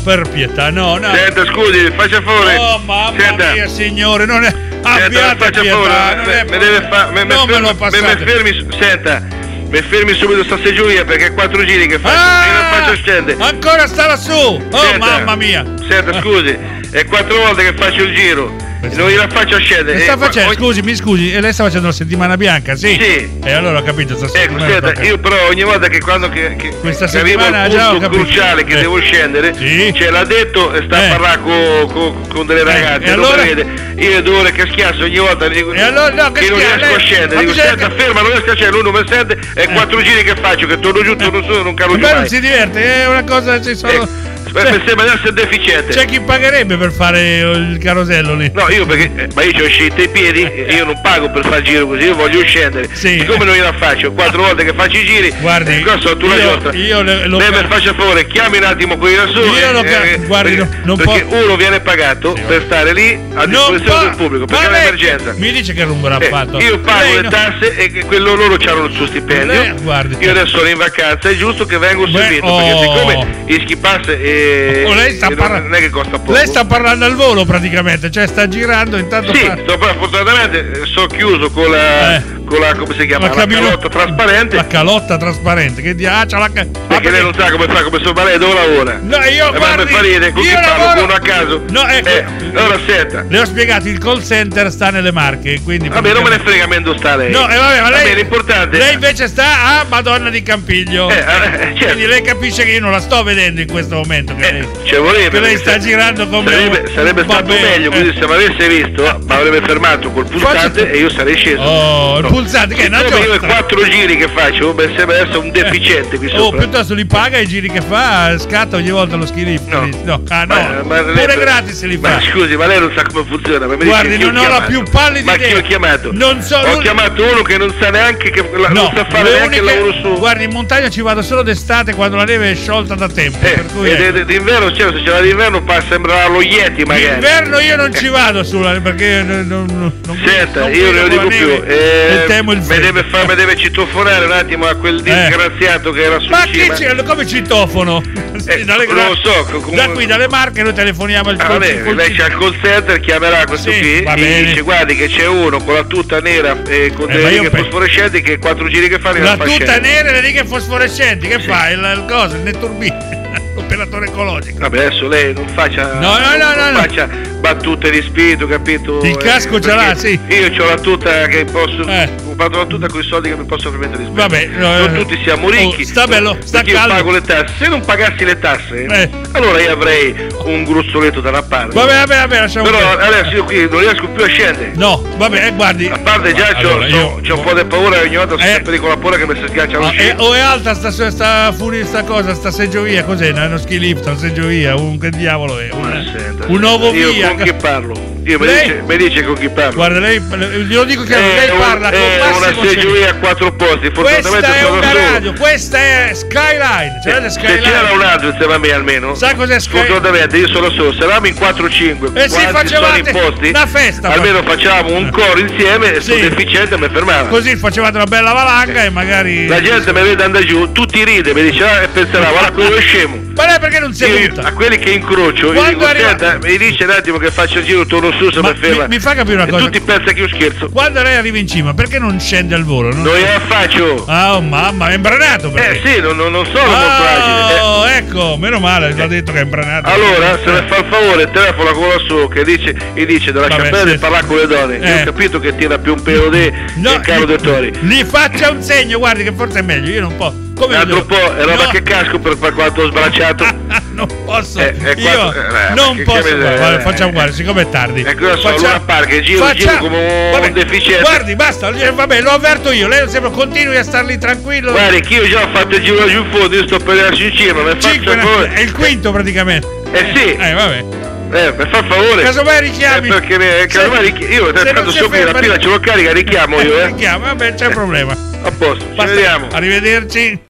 per pietà, no. Senta, scusi, faccia favore. Oh, mamma mia, signore, non è... Senta, faccia favore, mi fermi subito sta seggiovia perché è 4 giri che faccio, io non faccio scendere. Ancora sta lassù! Oh, senta, mamma mia! Senta, scusi, è 4 volte che faccio il giro. Non gliela faccio scendere. Sta facendo, mi scusi, e lei sta facendo la settimana bianca, sì? Sì. E allora ho capito, sta settimana. Ecco, senta, io però ogni volta che questa arrivo al punto cruciale che devo scendere, ce l'ha detto e sta a parlare con delle ragazze, allora? Vede. Io 2 ore che schiasso ogni volta dico, che non riesco a scendere, dico senta ferma, non riesco a scendere, lui non mi sente, e 4 giri che faccio, che torno giù, torno su, non calo giù mai. Non si diverte, è una cosa, ci sono... mi sembra di essere deficiente. C'è chi pagherebbe per fare il carosello lì? No, io perché ma io ci ho scritto i piedi, io non pago per fare il giro così, io voglio scendere. Siccome non gliela faccio, 4 volte che faccio i giri, guardi, questo tu la giostra. Lei mi faccia favore, chiami un attimo qui da su. Guardi, non perché uno viene pagato per stare lì a disposizione del pubblico, perché è un'emergenza. Mi dice che non verrà fatto. Io pago le tasse e quello loro hanno il suo stipendio. Io adesso sono in vacanza, è giusto che vengo servito, perché siccome i ski pass lei sta non è che costa poco. Lei sta parlando al volo praticamente, cioè sta girando intanto. Sì, fortunatamente sono chiuso con la come si chiama? La calotta trasparente. La calotta trasparente, che c'ha la perché lei non sa come fa, come sono lei dove lavora. No, io guardi, fa ridere, con chi parlo con uno a caso. No, ecco. Allora senta. Le ho spiegato, il call center sta nelle Marche, quindi vabbè, non me ne frega dove sta lei. No, vabbè, ma lei l'importante. Lei invece sta a Madonna di Campiglio. Certo. Quindi lei capisce che io non la sto vedendo in questo momento. Ci voleva. Che lei sta girando come sarebbe stato meglio, così se mi avesse visto, mi avrebbe fermato col pulsante e io sarei sceso. Oh, il pulsante che è una giostra. Io 4 giri che faccio, mi sembra essere un deficiente qui sopra. Piuttosto li paga i giri che fa, scatta ogni volta lo ski lift. No. Pure gratis li fa. Ma scusi, ma lei non sa come funziona. Ma guardi, non ho la più pallida idea. Ma chi ho chiamato? Ho chiamato uno che non sa neanche non sa fare neanche il lavoro su. Guardi, in montagna ci vado solo d'estate quando la neve è sciolta da tempo. Per cui d'inverno, se ce l'ha d'inverno sembrare lo Yeti magari. D'inverno io non ci vado perché non senta, io ne lo dico più. Temo il freddo. Mi deve citofonare un attimo a quel disgraziato che era su cima. Ma come citofono? Non lo so. Da qui dalle Marche noi telefoniamo al lei c'ha il call center, chiamerà questo qui e dice guardi che c'è uno con la tuta nera e con delle righe fosforescenti che 4 giri che fa la tuta nera e le righe fosforescenti che fa il coso, il netturbino. L'operatore ecologico. Vabbè, adesso lei non faccia non faccia battute di spirito, capito? Il casco ce l'ha, sì. Io ho la tuta che posso ho fatto la tuta con i soldi che mi posso permettere di spendere. Vabbè, non tutti siamo ricchi. Sta bello, sta caldo. Io pago le tasse. Se non pagassi le tasse, allora io avrei un gruzzoletto da una parte. Vabbè, lasciamo. Però adesso io qui non riesco più a scendere. No, vabbè, guardi. A parte già c'ho un po' di paura ogni volta sono sempre con la paura che mi si schiaccia lo sci. O è alta sta seggiovia, cos'è? Uno ski lift, una seggiovia, che diavolo è? Un nuovo via. Io con chi parlo? Io mi dice con chi parlo. Guarda, glielo dico che lei parla con una seggiovia a 4 posti. Questa è una radio, questa è Skyline. Se c'era un altro insieme a me almeno. Sai cos'è Skyline? Fortunatamente io sono solo. Se eravamo in 4-5 e si facevate una festa. Almeno facciamo un coro insieme e sono deficiente mi fermava. Così facevate una bella valanga e magari la gente mi vede andare giù, tutti ride, mi dice e penserà guarda quello è scemo. Ma lei perché non si è a quelli che incrocio io dico senta mi dice un attimo che faccio il giro torno su se mi ferma. Mi fa capire una cosa. E tutti pensano che io scherzo. Quando lei arriva in cima perché non scende al volo? Non gliela faccio. Oh mamma, è imbranato sì, non sono molto agile. Ecco, meno male, l'ha detto che è imbranato. Allora, se ne fa il favore, telefona con la sua che dice della cappella di parlare con le donne. Io ho capito che tira più un pelo del caro dei tori. Gli faccia un segno, guardi che forse è meglio, io non posso. Come altro po' è roba che casco per quanto ho sbracciato. Non posso. Io non posso. Facciamo guarda, siccome è tardi. Ecco, facciamo parche, giro come un deficiente. Guardi, basta, vabbè, lo avverto io. Lei sempre continui a star lì tranquillo. Guardi, che io già ho fatto il giro giù in fondo, io sto per arrivarci in cima, è il quinto praticamente. Sì. Vabbè. Per far favore. Casomai richiami. Perché casomai io tanto so che la pila ce l'ho carica, richiamo io. Richiamo, vabbè, c'è un problema. A posto, ci vediamo. Arrivederci.